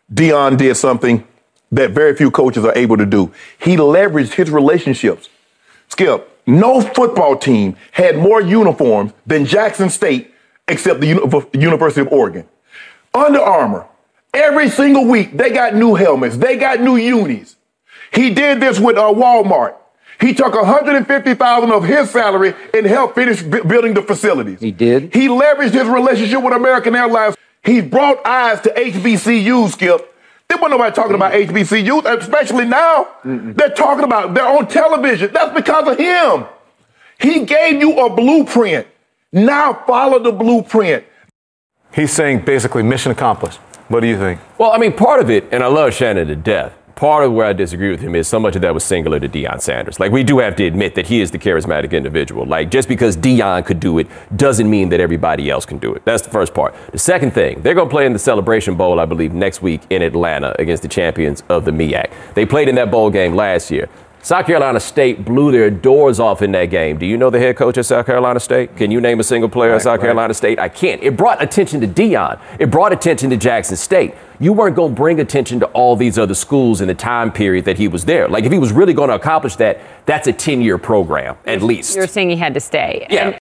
Deion did something that very few coaches are able to do. He leveraged his relationships. Skip, no football team had more uniforms than Jackson State except the University of Oregon. Under Armour, every single week, they got new helmets. They got new unis. He did this with Walmart. He took $150,000 of his salary and helped finish building the facilities. He did? He leveraged his relationship with American Airlines. He brought eyes to HBCUs, Skip. There wasn't nobody talking about HBCUs, especially now. They're talking about, they're on television. That's because of him. He gave you a blueprint. Now follow the blueprint. He's saying basically mission accomplished. What do you think? Well, I mean, part of it, and I love Shannon to death, part of where I disagree with him is so much of that was singular to Deion Sanders. Like, we do have to admit that he is the charismatic individual. Like, just because Deion could do it doesn't mean that everybody else can do it. That's the first part. The second thing, they're going to play in the Celebration Bowl, I believe, next week in Atlanta against the champions of the MEAC. They played in that bowl game last year. South Carolina State blew their doors off in that game. Do you know the head coach at South Carolina State? Can you name a single player at South Carolina State? I can't. It brought attention to Deion. It brought attention to Jackson State. You weren't going to bring attention to all these other schools in the time period that he was there. Like, if he was really going to accomplish that, that's a 10-year program, at least. You're saying he had to stay. Yeah.